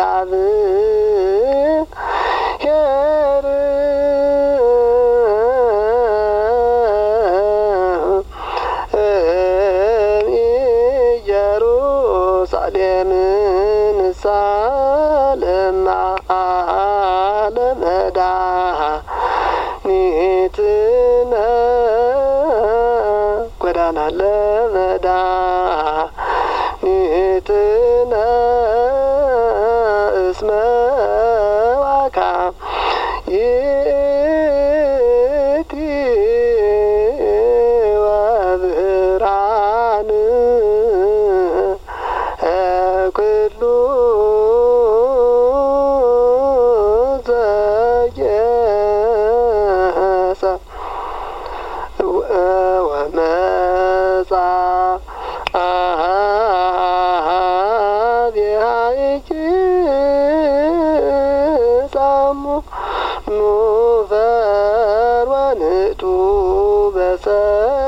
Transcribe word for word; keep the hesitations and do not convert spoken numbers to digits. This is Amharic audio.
እግዚአብሔር ኢየሩሳሌም ንሳለማ ለመዳ ኒትና ጎዳና ለመዳ ኒትና እስመ ዋካ ይእቲ ወብርሃን ኩሉ ዘየሰ ወመጻ አብያይኪ ሳሙ ኑፈር ወንቱ በሰ